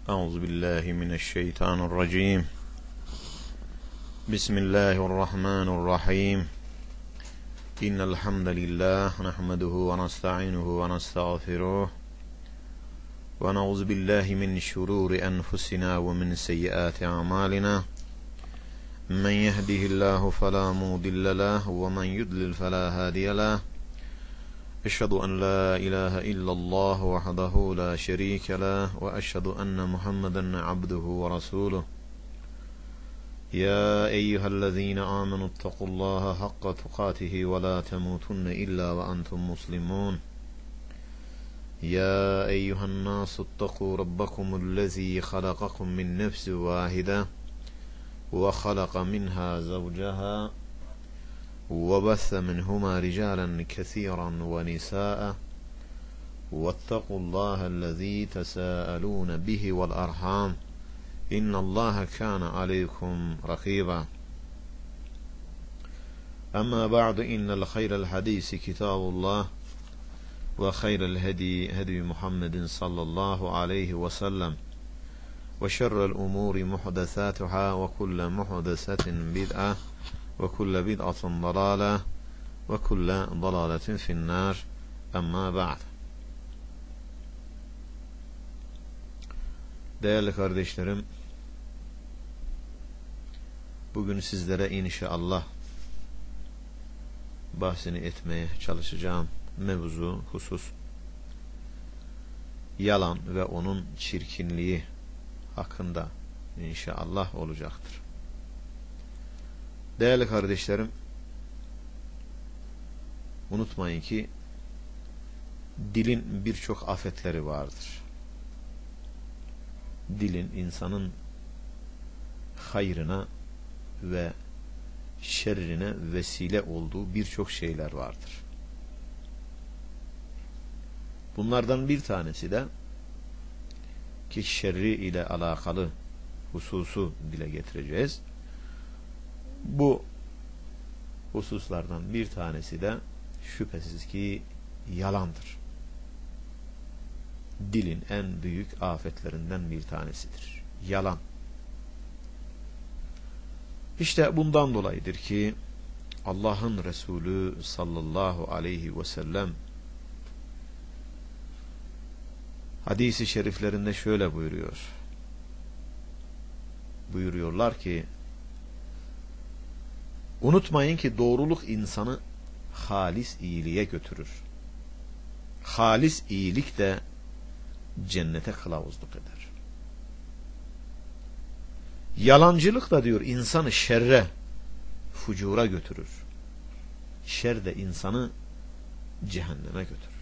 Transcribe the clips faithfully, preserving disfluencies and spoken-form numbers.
أعوذ بالله من الشيطان الرجيم بسم الله الرحمن الرحيم إن الحمد لله نحمده ونستعينه ونستغفره ونعوذ بالله من شرور أنفسنا ومن سيئات أعمالنا من يهده الله فلا مضل له ومن يضلل فلا هادي له أشهد أن لا إله إلا الله وحده لا شريك له وأشهد أن محمدا عبده ورسوله يا أيها الذين آمنوا اتقوا الله حق تقاته ولا تموتن إلا وأنتم مسلمون يا أيها الناس اتقوا ربكم الذي خلقكم من نفس واحدة وخلق منها زوجها وبث منهما رجالا كثيرا ونساء واتقوا الله الذي تساءلون به والأرحام إن الله كان عليكم رقيبا أما بعد إن الخير الحديث كتاب الله وخير الهدي هدي محمد صلى الله عليه وسلم وشر الأمور محدثاتها وكل محدثة بدعة وكل بدعة ضلالة وكل ضلالة في النار أما بعد. Değerli kardeşlerim, bugün sizlere inşallah bahsini etmeye çalışacağım mevzu, husus yalan ve onun çirkinliği hakkında inşallah olacaktır. Değerli kardeşlerim, unutmayın ki dilin birçok afetleri vardır. Dilin insanın hayrına ve şerrine vesile olduğu birçok şeyler vardır. Bunlardan bir tanesi de ki şerri ile alakalı hususu dile getireceğiz. Bu hususlardan bir tanesi de şüphesiz ki yalandır. Dilin en büyük afetlerinden bir tanesidir. Yalan. İşte bundan dolayıdır ki Allah'ın Resulü sallallahu aleyhi ve sellem hadis-i şeriflerinde şöyle buyuruyor. Buyuruyorlar ki unutmayın ki doğruluk insanı halis iyiliğe götürür. Halis iyilik de cennete kılavuzluk eder. Yalancılık da diyor insanı şerre, fucura götürür. Şer de insanı cehenneme götürür.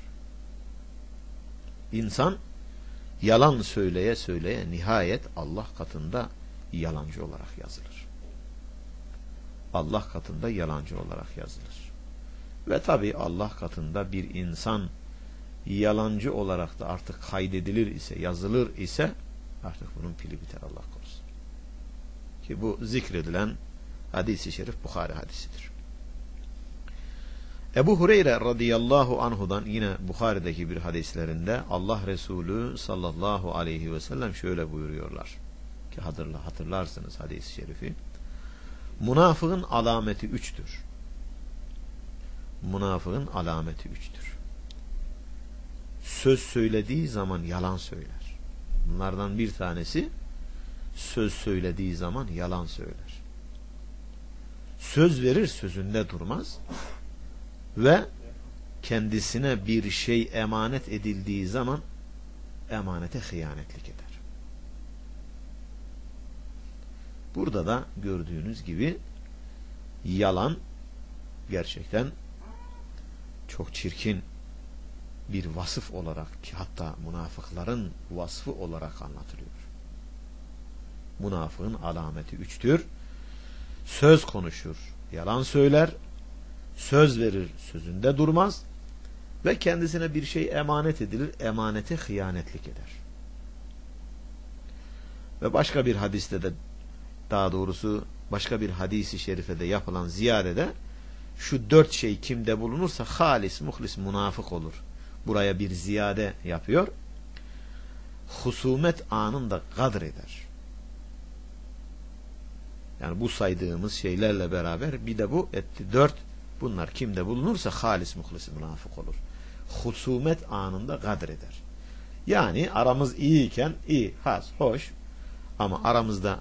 İnsan yalan söyleye söyleye nihayet Allah katında yalancı olarak yazılır. Allah katında yalancı olarak yazılır. Ve tabi Allah katında bir insan yalancı olarak da artık kaydedilir ise, yazılır ise artık bunun pili biter, Allah korusun. Ki bu zikredilen hadis-i şerif Bukhari hadisidir. Ebu Hureyre radıyallahu anhudan yine Bukhari'deki bir hadislerinde Allah Resulü sallallahu aleyhi ve sellem şöyle buyuruyorlar. Ki hatırla, hatırlarsınız hadis-i şerifi. Münafığın alameti üçtür. Münafığın alameti üçtür. Söz söylediği zaman yalan söyler. Bunlardan bir tanesi söz söylediği zaman yalan söyler. Söz verir, sözünde durmaz ve kendisine bir şey emanet edildiği zaman emanete hıyanetlik eder. Burada da gördüğünüz gibi yalan gerçekten çok çirkin bir vasıf olarak, ki hatta münafıkların vasfı olarak anlatılıyor. Münafığın alameti üçtür. Söz konuşur, yalan söyler, söz verir, sözünde durmaz ve kendisine bir şey emanet edilir, emanete hıyanetlik eder. Ve başka bir hadiste de, daha doğrusu başka bir hadisi şerifede yapılan ziyadede şu dört şey kimde bulunursa halis, muhlis, münafık olur. Buraya bir ziyade yapıyor. husumet anında kadreder. Yani bu saydığımız şeylerle beraber bir de bu etti. Dört. Bunlar kimde bulunursa halis muhlis münafık olur. Husumet anında kadreder. Yani aramız iyiyken iyi, has, hoş, ama aramızda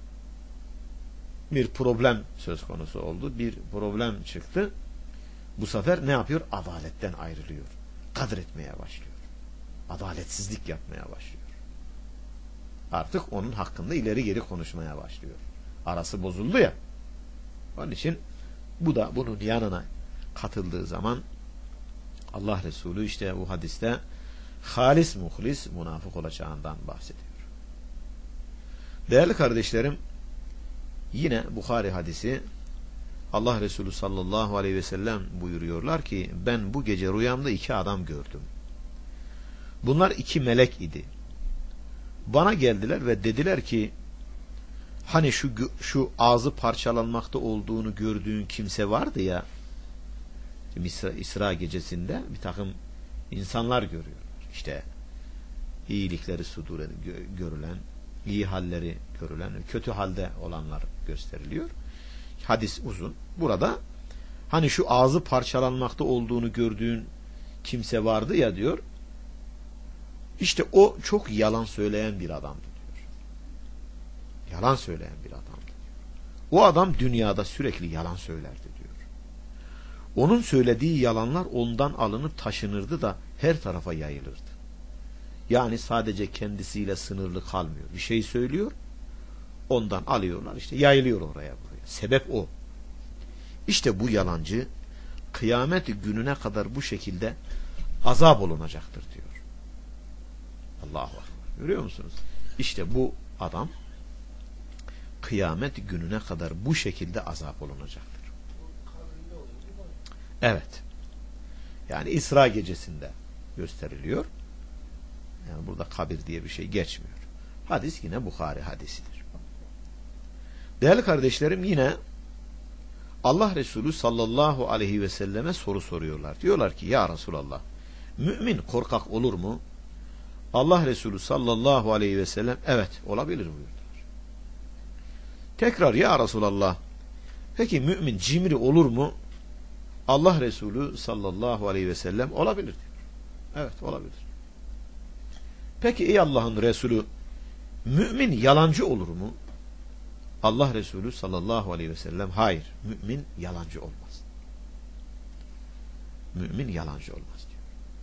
bir problem söz konusu oldu. Bir problem çıktı. Bu sefer ne yapıyor? Adaletten ayrılıyor. Kadretmeye başlıyor. Adaletsizlik yapmaya başlıyor. Artık onun hakkında ileri geri konuşmaya başlıyor. Arası bozuldu ya. Onun için bu da bunun yanına katıldığı zaman Allah Resulü işte bu hadiste halis muhlis münafık olacağından bahsediyor. Değerli kardeşlerim, yine Bukhari hadisi, Allah Resulü sallallahu aleyhi ve sellem buyuruyorlar ki ben bu gece rüyamda iki adam gördüm. Bunlar iki melek idi. Bana geldiler ve dediler ki hani şu şu ağzı parçalanmakta olduğunu gördüğün kimse vardı ya, İsra, İsra gecesinde bir takım insanlar görüyorlar. İşte iyilikleri sudur görülen, iyi halleri görülen, kötü halde olanlar gösteriliyor. Hadis uzun. Burada hani şu ağzı parçalanmakta olduğunu gördüğün kimse vardı ya diyor. İşte o çok yalan söyleyen bir adamdı diyor. Yalan söyleyen bir adamdı diyor. O adam dünyada sürekli yalan söylerdi diyor. Onun söylediği yalanlar ondan alınıp taşınırdı da her tarafa yayılırdı. Yani sadece kendisiyle sınırlı kalmıyor. Bir şey söylüyor, ondan alıyorlar, işte yayılıyor oraya buraya. Sebep o. İşte bu yalancı kıyamet gününe kadar bu şekilde azap olunacaktır diyor. Allahu Ekber. Görüyor musunuz? İşte bu adam kıyamet gününe kadar bu şekilde azap olunacaktır. Evet. Yani İsra gecesinde gösteriliyor. Yani burada kabir diye bir şey geçmiyor. Hadis yine Bukhari hadisidir. Değerli kardeşlerim, yine Allah Resulü sallallahu aleyhi ve selleme soru soruyorlar. Diyorlar ki ya Resulallah, mümin korkak olur mu? Allah Resulü sallallahu aleyhi ve sellem evet olabilir buyurdular. Tekrar ya Resulallah, peki mümin cimri olur mu? Allah Resulü sallallahu aleyhi ve sellem olabilir diyor. Evet olabilir. Peki ey Allah'ın Resulü, mümin yalancı olur mu? Allah Resulü sallallahu aleyhi ve sellem hayır, mümin yalancı olmaz. Mümin yalancı olmaz diyor.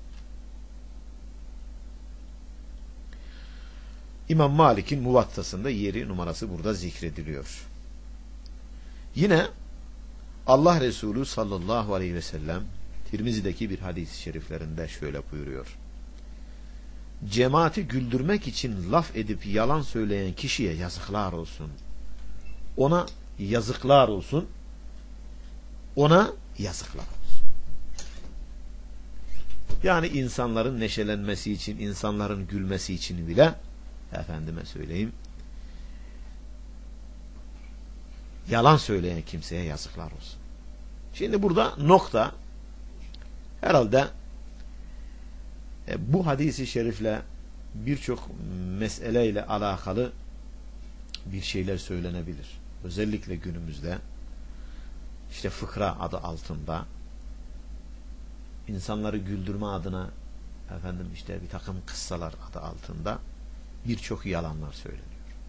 İmam Malik'in Muvattası'nda yeri numarası burada zikrediliyor. Yine Allah Resulü sallallahu aleyhi ve sellem Tirmizi'deki bir hadis-i şeriflerinde şöyle buyuruyor. Cemaati güldürmek için laf edip yalan söyleyen kişiye yazıklar olsun. Ona yazıklar olsun. Ona yazıklar olsun. Yani insanların neşelenmesi için, insanların gülmesi için bile, efendime söyleyeyim, yalan söyleyen kimseye yazıklar olsun. Şimdi burada nokta, herhalde e, bu hadisi şerifle birçok meseleyle alakalı bir şeyler söylenebilir. Özellikle günümüzde işte fıkra adı altında insanları güldürme adına, efendim işte bir takım kıssalar adı altında birçok yalanlar söyleniyor.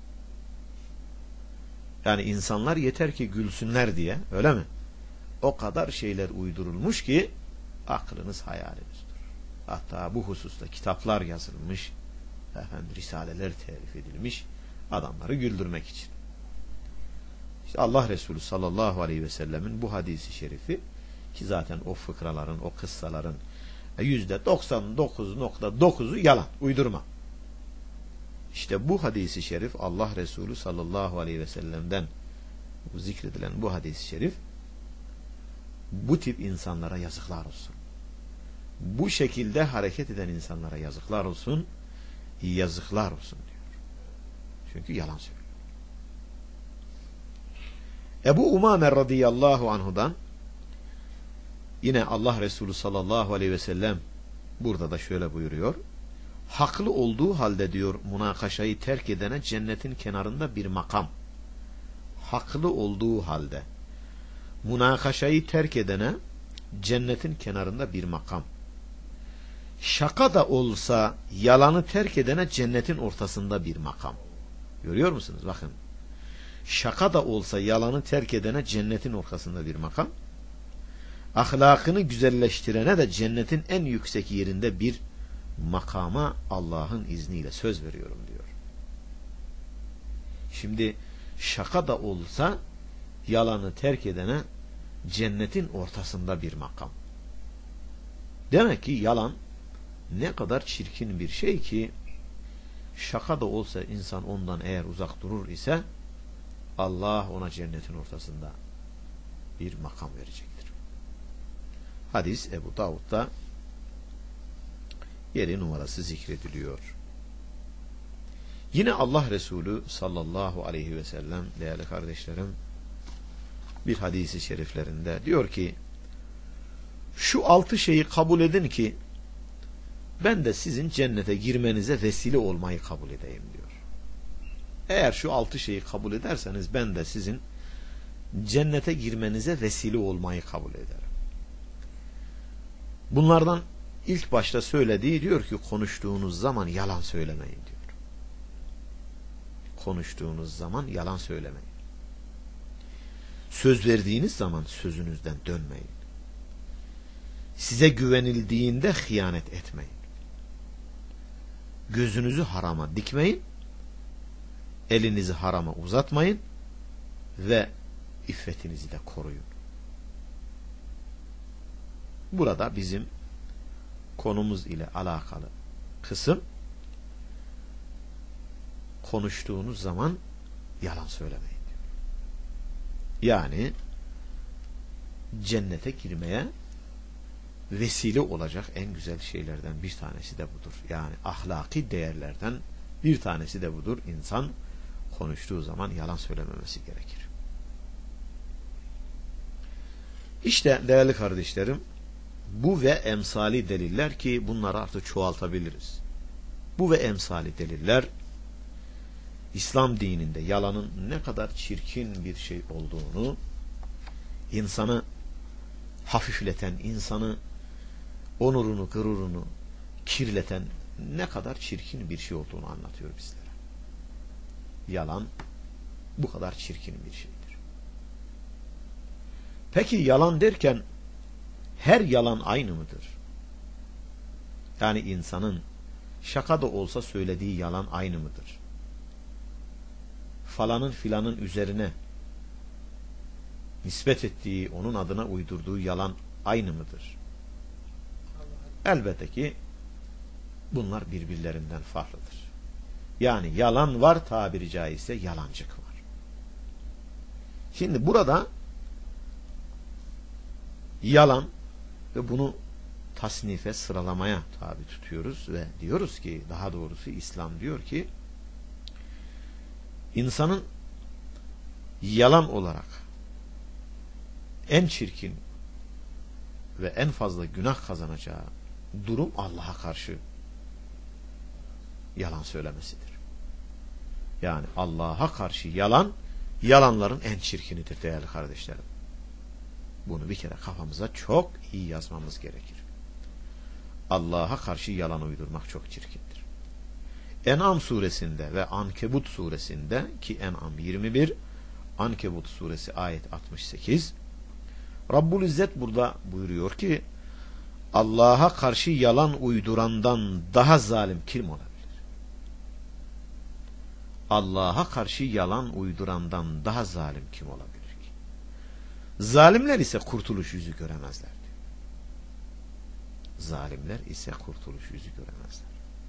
Yani insanlar yeter ki gülsünler diye, öyle mi? O kadar şeyler uydurulmuş ki aklınız hayaliniz durur. Hatta bu hususta kitaplar yazılmış, efendim risaleler telif edilmiş adamları güldürmek için. İşte Allah Resulü sallallahu aleyhi ve sellemin bu hadisi şerifi, ki zaten o fıkraların, o kıssaların yüzde doksan dokuz nokta dokuzu yalan, uydurma. İşte bu hadisi şerif Allah Resulü sallallahu aleyhi ve sellem'den bu zikredilen bu hadisi şerif bu tip insanlara yazıklar olsun. Bu şekilde hareket eden insanlara yazıklar olsun, yazıklar olsun diyor. Çünkü yalan söylüyor. Ebu Umame radıyallahu anhudan yine Allah Resulü sallallahu aleyhi ve sellem burada da şöyle buyuruyor. haklı olduğu halde diyor münakaşayı terk edene cennetin kenarında bir makam. Haklı olduğu halde münakaşayı terk edene cennetin kenarında bir makam. Şaka da olsa yalanı terk edene cennetin ortasında bir makam. Görüyor musunuz? Bakın. Şaka da olsa yalanı terk edene cennetin ortasında bir makam. Ahlakını güzelleştirene de cennetin en yüksek yerinde bir makama Allah'ın izniyle söz veriyorum diyor. Şimdi şaka da olsa yalanı terk edene cennetin ortasında bir makam. Demek ki yalan ne kadar çirkin bir şey ki şaka da olsa insan ondan eğer uzak durur ise Allah ona cennetin ortasında bir makam verecektir. Hadis Ebu Davud'da yeri numarası zikrediliyor. Yine Allah Resulü sallallahu aleyhi ve sellem değerli kardeşlerim bir hadisi şeriflerinde diyor ki şu altı şeyi kabul edin ki ben de sizin cennete girmenize vesile olmayı kabul edeyim diyor. Eğer şu altı şeyi kabul ederseniz ben de sizin cennete girmenize vesile olmayı kabul ederim. Bunlardan ilk başta söylediği diyor ki konuştuğunuz zaman yalan söylemeyin diyor. Konuştuğunuz zaman yalan söylemeyin. Söz verdiğiniz zaman sözünüzden dönmeyin. Size güvenildiğinde hıyanet etmeyin. Gözünüzü harama dikmeyin. Elinizi harama uzatmayın. Ve iffetinizi de koruyun. Burada bizim konumuz ile alakalı kısım konuştuğunuz zaman yalan söylemeyin diyor. Yani cennete girmeye vesile olacak en güzel şeylerden bir tanesi de budur. Yani ahlaki değerlerden bir tanesi de budur. İnsan konuştuğu zaman yalan söylememesi gerekir. İşte değerli kardeşlerim bu ve emsali deliller ki bunları artık çoğaltabiliriz. Bu ve emsali deliller İslam dininde yalanın ne kadar çirkin bir şey olduğunu, insanı hafifleten, insanı onurunu, gururunu kirleten ne kadar çirkin bir şey olduğunu anlatıyor bizlere. Yalan bu kadar çirkin bir şeydir. Peki yalan derken her yalan aynı mıdır? Yani insanın şaka da olsa söylediği yalan aynı mıdır? Falanın filanın üzerine nispet ettiği, onun adına uydurduğu yalan aynı mıdır? Elbette ki bunlar birbirlerinden farklıdır. Yani yalan var, tabiri caizse yalancık var. Şimdi burada yalan ve bunu tasnife, sıralamaya tabi tutuyoruz ve diyoruz ki, daha doğrusu İslam diyor ki insanın yalan olarak en çirkin ve en fazla günah kazanacağı durum Allah'a karşı yalan söylemesidir. Yani Allah'a karşı yalan, yalanların en çirkinidir değerli kardeşlerim. Bunu bir kere kafamıza çok iyi yazmamız gerekir. Allah'a karşı yalan uydurmak çok çirkindir. En'am suresinde ve Ankebut suresinde ki En'am yirmi bir, Ankebut suresi ayet altmış sekiz, Rabbul İzzet burada buyuruyor ki Allah'a karşı yalan uydurandan daha zalim kim olabilir? Allah'a karşı yalan uydurandan daha zalim kim olabilir ki? Zalimler ise kurtuluş yüzü göremezler. Zalimler ise kurtuluş yüzü göremezler.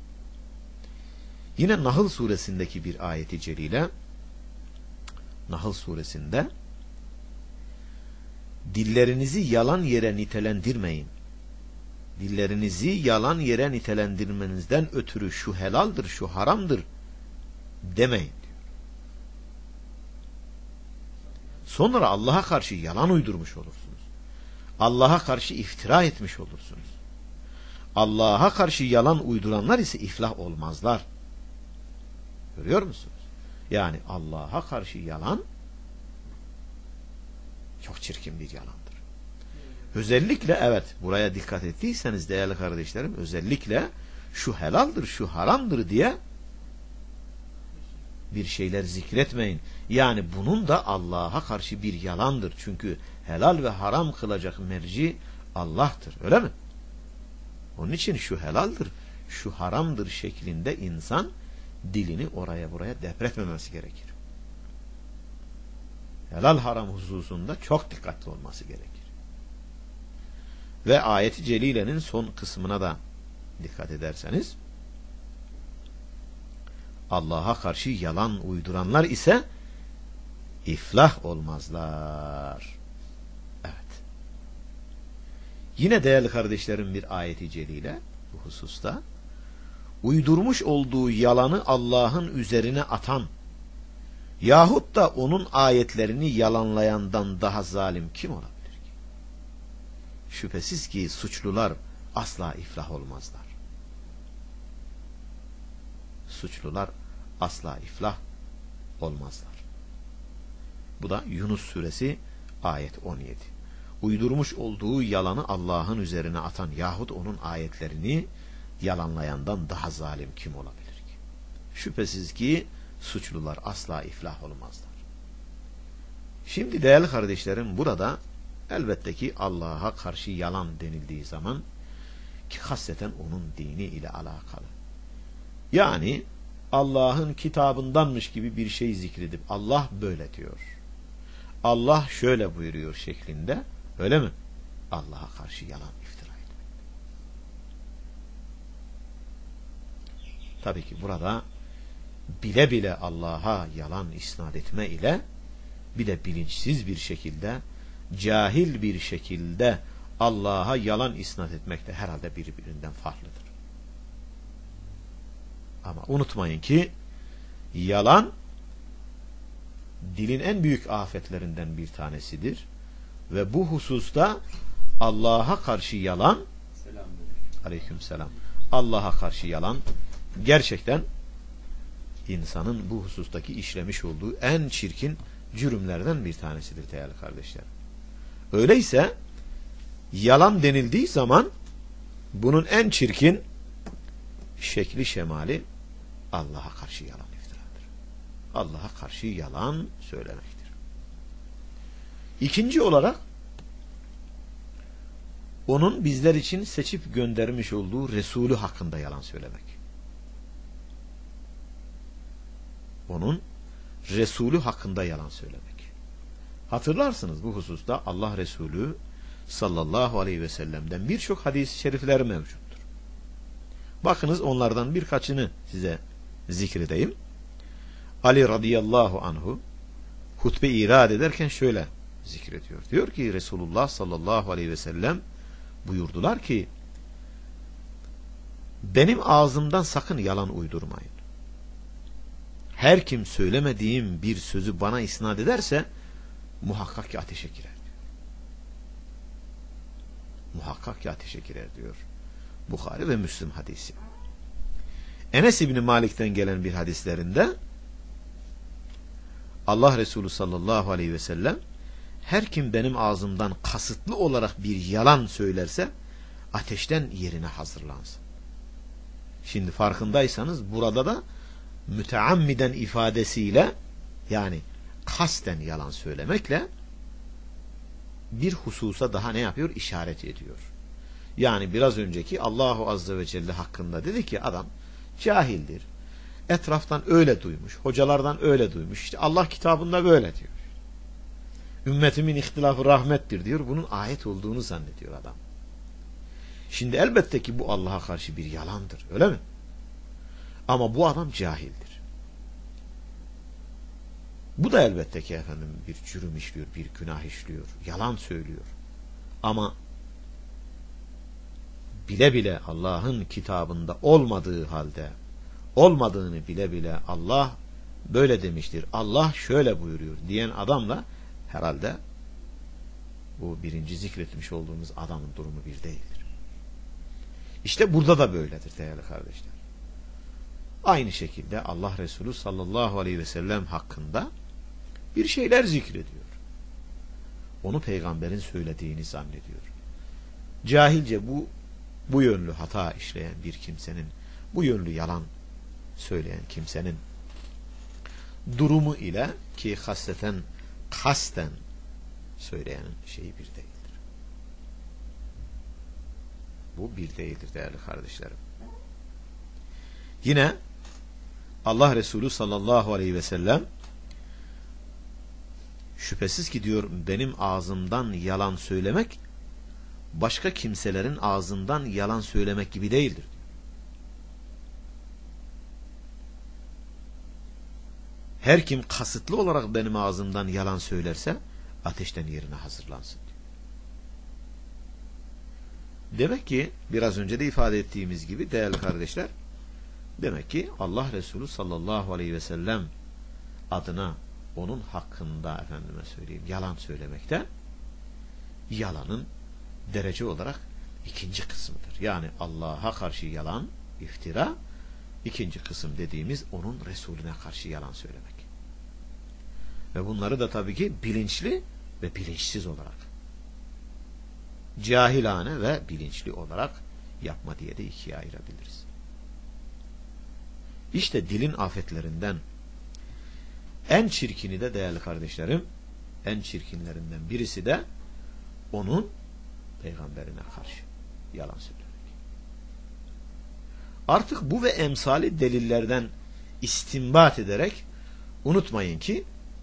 Yine Nahl suresindeki bir ayeti celile, Nahl suresinde dillerinizi yalan yere nitelendirmeyin. Dillerinizi yalan yere nitelendirmenizden ötürü şu helaldir, şu haramdır demeyin diyor. Sonra Allah'a karşı yalan uydurmuş olursunuz. Allah'a karşı iftira etmiş olursunuz. Allah'a karşı yalan uyduranlar ise iflah olmazlar. Görüyor musunuz? Yani Allah'a karşı yalan çok çirkin bir yalandır. Özellikle evet, buraya dikkat ettiyseniz değerli kardeşlerim, özellikle şu helaldir, şu haramdır diye bir şeyler zikretmeyin. Yani bunun da Allah'a karşı bir yalandır. Çünkü helal ve haram kılacak merci Allah'tır. Öyle mi? Onun için şu helaldir, şu haramdır şeklinde insan dilini oraya buraya depretmemesi gerekir. Helal haram hususunda çok dikkatli olması gerekir. Ve ayet-i celilenin son kısmına da dikkat ederseniz, Allah'a karşı yalan uyduranlar ise iflah olmazlar. Evet. Yine değerli kardeşlerim bir ayet-i celile bu hususta, uydurmuş olduğu yalanı Allah'ın üzerine atan yahut da onun ayetlerini yalanlayandan daha zalim kim olabilir ki? Şüphesiz ki suçlular asla iflah olmazlar. Suçlular asla iflah olmazlar. Bu da Yunus suresi ayet on yedi. Uydurmuş olduğu yalanı Allah'ın üzerine atan yahut onun ayetlerini yalanlayandan daha zalim kim olabilir ki? Şüphesiz ki suçlular asla iflah olmazlar. Şimdi değerli kardeşlerim, burada elbette ki Allah'a karşı yalan denildiği zaman ki hasreten onun dini ile alakalı. Yani Allah'ın kitabındanmış gibi bir şey zikredip Allah böyle diyor, Allah şöyle buyuruyor şeklinde, öyle mi? Allah'a karşı yalan iftira etmek. Tabii ki burada bile bile Allah'a yalan isnat etme ile bir de bilinçsiz bir şekilde, cahil bir şekilde Allah'a yalan isnat etmek de herhalde birbirinden farklıdır. Ama unutmayın ki yalan dilin en büyük afetlerinden bir tanesidir. Ve bu hususta Allah'a karşı yalan, aleykümselam, Allah'a karşı yalan gerçekten insanın bu husustaki işlemiş olduğu en çirkin cürümlerden bir tanesidir değerli kardeşler. Öyleyse yalan denildiği zaman bunun en çirkin şekli şemali Allah'a karşı yalan iftiradır. Allah'a karşı yalan söylemektir. İkinci olarak onun bizler için seçip göndermiş olduğu Resulü hakkında yalan söylemek. Onun Resulü hakkında yalan söylemek. Hatırlarsınız bu hususta Allah Resulü sallallahu aleyhi ve sellem'den birçok hadis-i şerifler mevcuttur. Bakınız onlardan birkaçını size zikredeyim. Ali radıyallahu anhu hutbe irad ederken şöyle zikrediyor. Diyor ki Resulullah sallallahu aleyhi ve sellem buyurdular ki, benim ağzımdan sakın yalan uydurmayın. Her kim söylemediğim bir sözü bana isnat ederse muhakkak ki ateşe girer diyor. Muhakkak ki ateşe girer diyor. Bukhari ve Müslim hadisi. Enes İbni Malik'ten gelen bir hadislerinde Allah Resulü sallallahu aleyhi ve sellem, her kim benim ağzımdan kasıtlı olarak bir yalan söylerse ateşten yerine hazırlansın. Şimdi farkındaysanız burada da müteammiden ifadesiyle, yani kasten yalan söylemekle bir hususa daha ne yapıyor? İşaret ediyor. Yani biraz önceki Allahu Azze ve Celle hakkında dedi ki adam cahildir. Etraftan öyle duymuş. Hocalardan öyle duymuş. İşte Allah kitabında böyle diyor. Ümmetimin ihtilafı rahmettir diyor. Bunun ayet olduğunu zannediyor adam. Şimdi elbette ki bu Allah'a karşı bir yalandır. Öyle mi? Ama bu adam cahildir. Bu da elbette ki efendim bir cürüm işliyor, bir günah işliyor. Yalan söylüyor. Ama bile bile Allah'ın kitabında olmadığı halde, olmadığını bile bile Allah böyle demiştir, Allah şöyle buyuruyor diyen adamla herhalde bu birinci zikretmiş olduğumuz adamın durumu bir değildir. İşte burada da böyledir değerli kardeşler. Aynı şekilde Allah Resulü sallallahu aleyhi ve sellem hakkında bir şeyler zikrediyor. Onu peygamberin söylediğini zannediyor. Cahilce bu bu yönlü hata işleyen bir kimsenin, bu yönlü yalan söyleyen kimsenin durumu ile ki hasreten kasten söyleyenin şeyi bir değildir. Bu bir değildir değerli kardeşlerim. Yine Allah Resulü sallallahu aleyhi ve sellem şüphesiz ki diyor benim ağzımdan yalan söylemek başka kimselerin ağzından yalan söylemek gibi değildir. Her kim kasıtlı olarak benim ağzımdan yalan söylerse ateşten yerine hazırlansın diyor. Demek ki biraz önce de ifade ettiğimiz gibi değerli kardeşler, demek ki Allah Resulü sallallahu aleyhi ve sellem adına onun hakkında efendime söyleyeyim yalan söylemekte yalanın derece olarak ikinci kısmıdır. Yani Allah'a karşı yalan, iftira, ikinci kısım dediğimiz onun Resulüne karşı yalan söylemek. Ve bunları da tabii ki bilinçli ve bilinçsiz olarak, cahilane ve bilinçli olarak yapma diye de ikiye ayırabiliriz. İşte dilin afetlerinden en çirkini de değerli kardeşlerim, en çirkinlerinden birisi de onun peygamberine karşı yalan söylemek. Artık bu ve emsali delillerden istinbat ederek unutmayın ki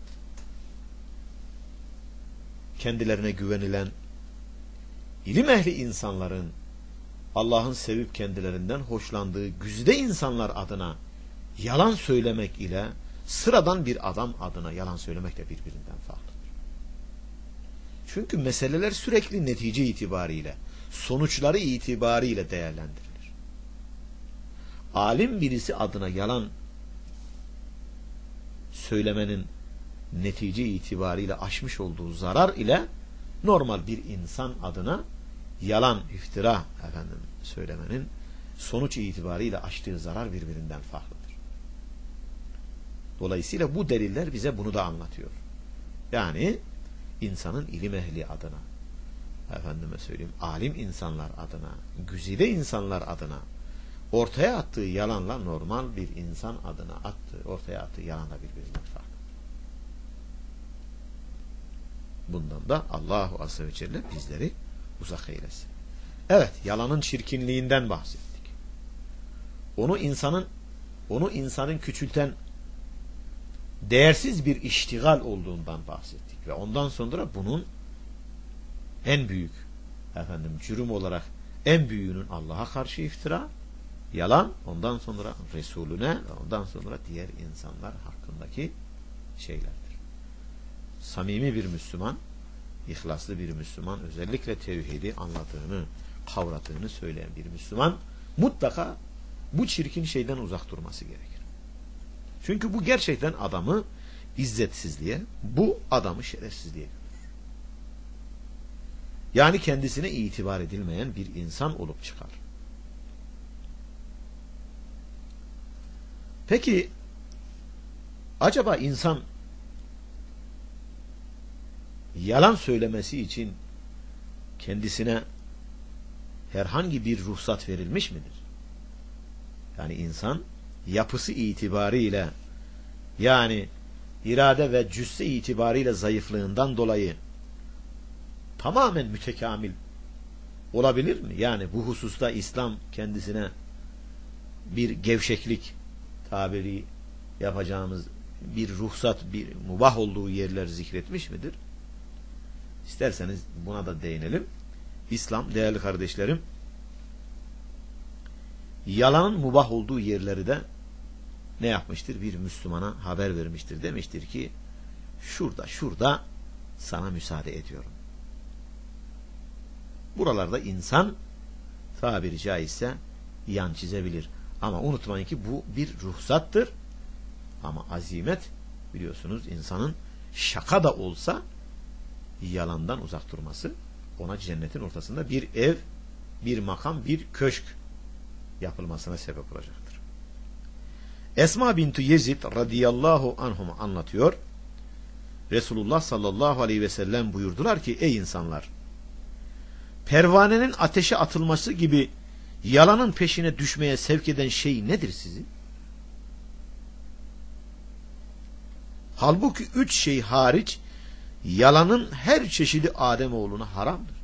kendilerine güvenilen ilim ehli insanların Allah'ın sevip kendilerinden hoşlandığı güzide insanlar adına yalan söylemek ile sıradan bir adam adına yalan söylemek de birbirinden farklıdır. Çünkü meseleler sürekli netice itibariyle, sonuçları itibariyle değerlendirilir. Alim birisi adına yalan söylemenin netice itibariyle aşmış olduğu zarar ile normal bir insan adına yalan, iftira efendim söylemenin sonuç itibariyle aştığı zarar birbirinden farklıdır. Dolayısıyla bu deliller bize bunu da anlatıyor. Yani insanın ilim ehli adına, efendime söyleyeyim, alim insanlar adına, güzide insanlar adına ortaya attığı yalanla normal bir insan adına attığı, ortaya attığı yalan da birbirinden farklı. Bundan da Allahu Azze ve Celle bizleri uzak eylesin. Evet, yalanın çirkinliğinden bahsettik. Onu insanın onu insanın küçülten değersiz bir iştigal olduğundan bahsettik ve ondan sonra bunun en büyük efendim cürüm olarak en büyüğünün Allah'a karşı iftira, yalan, ondan sonra Resulüne ve ondan sonra diğer insanlar hakkındaki şeylerdir. Samimi bir Müslüman, ihlaslı bir Müslüman, özellikle tevhidi anladığını, kavradığını söyleyen bir Müslüman mutlaka bu çirkin şeyden uzak durması gerekir. Çünkü bu gerçekten adamı izzetsizliğe, bu adamı şerefsizliğe götürür. Yani kendisine itibar edilmeyen bir insan olup çıkar. Peki acaba insan yalan söylemesi için kendisine herhangi bir ruhsat verilmiş midir? Yani insan yapısı itibariyle, yani irade ve cüsse itibariyle zayıflığından dolayı tamamen mütekamil olabilir mi? Yani bu hususta İslam kendisine bir gevşeklik tabiri yapacağımız bir ruhsat, bir mubah olduğu yerler zikretmiş midir? İsterseniz buna da değinelim. İslam değerli kardeşlerim yalanın mubah olduğu yerleri de ne yapmıştır? Bir Müslümana haber vermiştir. Demiştir ki şurada şurada sana müsaade ediyorum. Buralarda insan tabiri caizse yan çizebilir. Ama unutmayın ki bu bir ruhsattır. Ama azimet biliyorsunuz insanın şaka da olsa yalandan uzak durması, ona cennetin ortasında bir ev, bir makam, bir köşk yapılmasına sebep olacaktır. Esma bintu Yezid radıyallahu anhuma anlatıyor. Resulullah sallallahu aleyhi ve sellem buyurdular ki, ey insanlar, pervanenin ateşe atılması gibi yalanın peşine düşmeye sevk eden şey nedir sizi? Halbuki üç şey hariç yalanın her çeşidi Ademoğluna haramdır.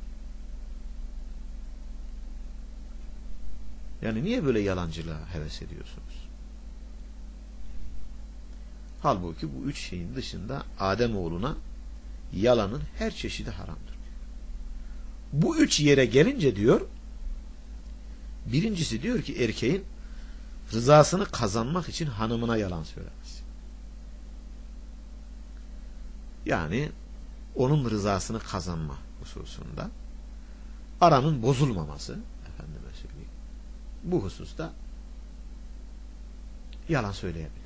Yani niye böyle yalancılığa heves ediyorsunuz? Halbuki bu üç şeyin dışında Ademoğluna yalanın her çeşidi haramdır. Bu üç yere gelince diyor, birincisi diyor ki erkeğin rızasını kazanmak için hanımına yalan söylemesi. Yani onun rızasını kazanma hususunda aranın bozulmaması, efendime söyleyeyim, bu hususta yalan söyleyebilir.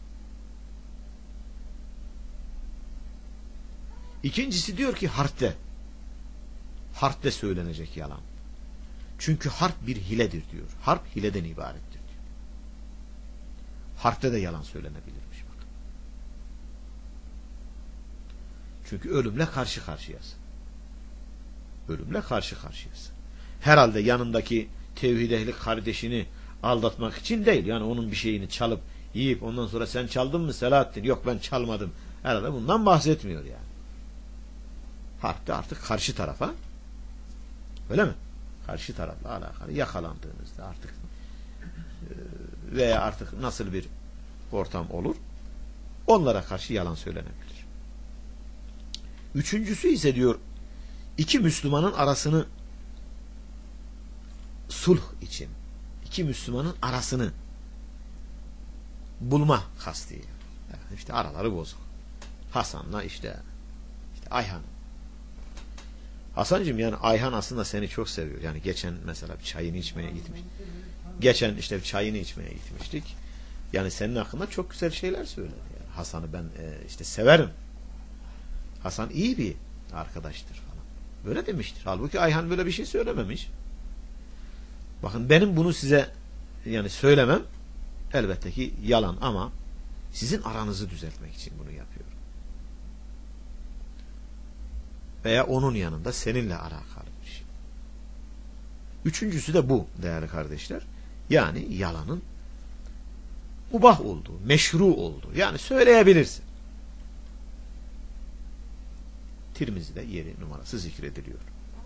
İkincisi diyor ki harpte. Harpte söylenecek yalan. Çünkü harp bir hiledir diyor. Harp hileden ibarettir diyor. Harpte de yalan söylenebilirmiş bakın. Çünkü ölümle karşı karşıyasın. Ölümle karşı karşıyasın. Herhalde yanındaki tevhid ehli kardeşini aldatmak için değil. Yani onun bir şeyini çalıp yiyip ondan sonra sen çaldın mı Selahattin? Yok ben çalmadım. Herhalde bundan bahsetmiyor yani. Harpte artık karşı tarafa, öyle mi? Karşı tarafla alakalı yakalandığınızda artık veya artık nasıl bir ortam olur, onlara karşı yalan söylenebilir. Üçüncüsü ise diyor, iki Müslümanın arasını sulh için, iki Müslümanın arasını bulma kastıyla. Yani işte araları bozuk. Hasan'la işte, işte Ayhan. Hasancığım, yani Ayhan aslında seni çok seviyor. Yani geçen mesela bir çayını içmeye gitmiş. Geçen işte bir çayını içmeye gitmiştik. Yani senin hakkında çok güzel şeyler söyledi. Yani Hasan'ı ben e, işte severim. Hasan iyi bir arkadaştır falan. Böyle demiştir. Halbuki Ayhan böyle bir şey söylememiş. Bakın benim bunu size yani söylemem elbette ki yalan ama sizin aranızı düzeltmek için bunu yapıyorum. Veya onun yanında seninle alakalı bir şey. Üçüncüsü de bu değerli kardeşler. Yani yalanın mubah olduğu, meşru olduğu. Yani söyleyebilirsin. Tirmizi'de yeri numarası zikrediliyor.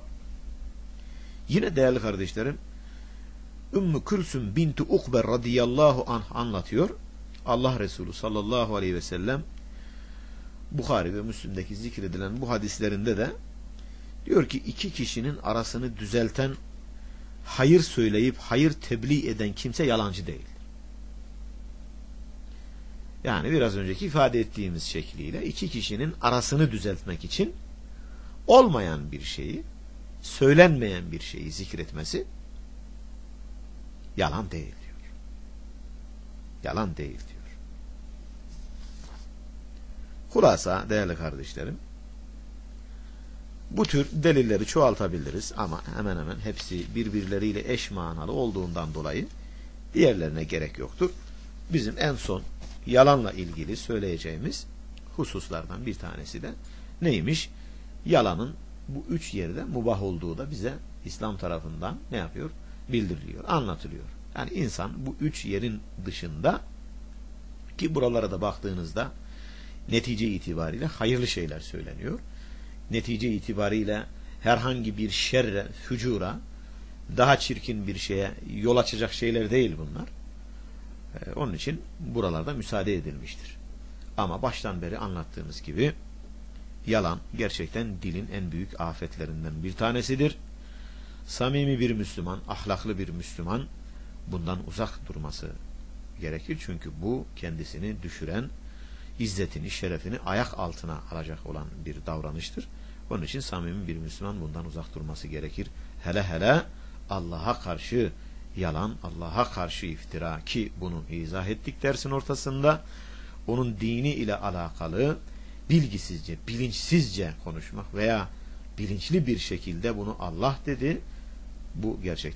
Yine değerli kardeşlerim, Ümmü Külsüm binti Ukbe radıyallahu anh anlatıyor. Allah Resulü sallallahu aleyhi ve sellem Bukhari ve Müslim'deki zikredilen bu hadislerinde de diyor ki iki kişinin arasını düzelten, hayır söyleyip hayır tebliğ eden kimse yalancı değil. Yani biraz önceki ifade ettiğimiz şekliyle iki kişinin arasını düzeltmek için olmayan bir şeyi, söylenmeyen bir şeyi zikretmesi yalan değil diyor. Yalan değil diyor. Hulasa değerli kardeşlerim, bu tür delilleri çoğaltabiliriz ama hemen hemen hepsi birbirleriyle eş manalı olduğundan dolayı diğerlerine gerek yoktur. Bizim en son yalanla ilgili söyleyeceğimiz hususlardan bir tanesi de neymiş? Yalanın bu üç yerde mubah olduğu da bize İslam tarafından ne yapıyor? Bildiriliyor, anlatılıyor. Yani insan bu üç yerin dışında, ki buralara da baktığınızda netice itibariyle hayırlı şeyler söyleniyor. Netice itibariyle herhangi bir şerre, fücura, daha çirkin bir şeye yol açacak şeyler değil bunlar. Ee, onun için buralarda müsaade edilmiştir. Ama baştan beri anlattığımız gibi yalan gerçekten dilin en büyük afetlerinden bir tanesidir. Samimi bir Müslüman, ahlaklı bir Müslüman bundan uzak durması gerekir. Çünkü bu kendisini düşüren, İzzetini, şerefini ayak altına alacak olan bir davranıştır. Onun için samimi bir Müslüman bundan uzak durması gerekir. Hele hele Allah'a karşı yalan, Allah'a karşı iftira, ki bunu izah ettik dersin ortasında, onun dini ile alakalı bilgisizce, bilinçsizce konuşmak veya bilinçli bir şekilde bunu Allah dedi, bu gerçekten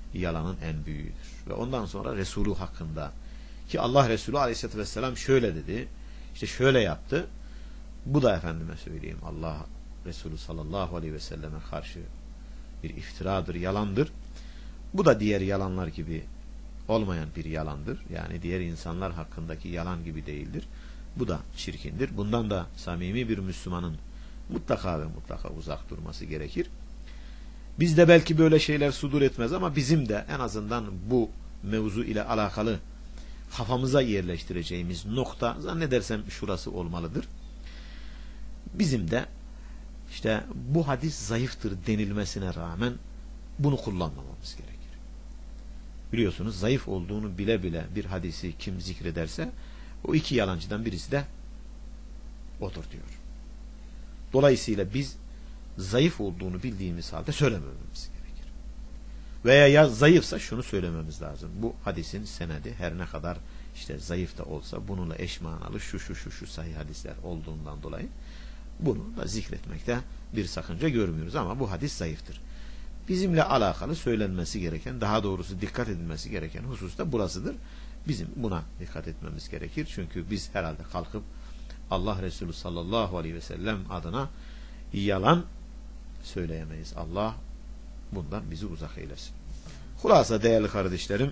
yalanın en büyüğüdür. Ve ondan sonra Resulü hakkında ki Allah Resulü Aleyhisselatü Vesselam şöyle dedi, işte şöyle yaptı. Bu da efendime söyleyeyim Allah Resulü sallallahu aleyhi ve selleme karşı bir iftiradır, yalandır. Bu da diğer yalanlar gibi olmayan bir yalandır. Yani diğer insanlar hakkındaki yalan gibi değildir. Bu da çirkindir. Bundan da samimi bir Müslümanın mutlaka ve mutlaka uzak durması gerekir. Bizde belki böyle şeyler sudur etmez ama bizim de en azından bu mevzu ile alakalı kafamıza yerleştireceğimiz nokta zannedersem şurası olmalıdır. Bizim de işte bu hadis zayıftır denilmesine rağmen bunu kullanmamamız gerekir. Biliyorsunuz zayıf olduğunu bile bile bir hadisi kim zikrederse o iki yalancıdan birisi de odur diyor. Dolayısıyla biz zayıf olduğunu bildiğimiz halde söylemememiz gerekir. Veya ya zayıfsa şunu söylememiz lazım. Bu hadisin senedi her ne kadar işte zayıf da olsa bununla eş manalı şu şu şu şu sahih hadisler olduğundan dolayı bunu da zikretmekte bir sakınca görmüyoruz ama bu hadis zayıftır. Bizimle alakalı söylenmesi gereken, daha doğrusu dikkat edilmesi gereken husus da burasıdır. Bizim buna dikkat etmemiz gerekir. Çünkü biz herhalde kalkıp Allah Resulü sallallahu aleyhi ve sellem adına yalan söyleyemeyiz. Allah bundan bizi uzak eylesin. Hulasa değerli kardeşlerim,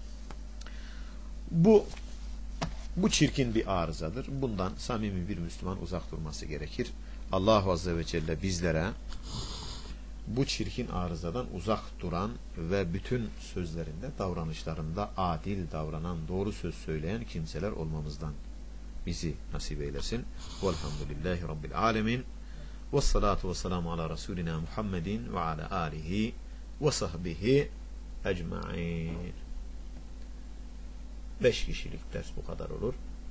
bu bu çirkin bir arızadır. Bundan samimi bir Müslüman uzak durması gerekir. Allah Azze ve Celle bizlere bu çirkin arızadan uzak duran ve bütün sözlerinde, davranışlarında adil davranan, doğru söz söyleyen kimseler olmamızdan bizi nasip eylesin. Velhamdülillahi Rabbil alemin. Vessalatu vesselamu ala Resulina Muhammedin ve ala alihi ve sahbihi ecma'in. Beş kişilik ders bu kadar olur.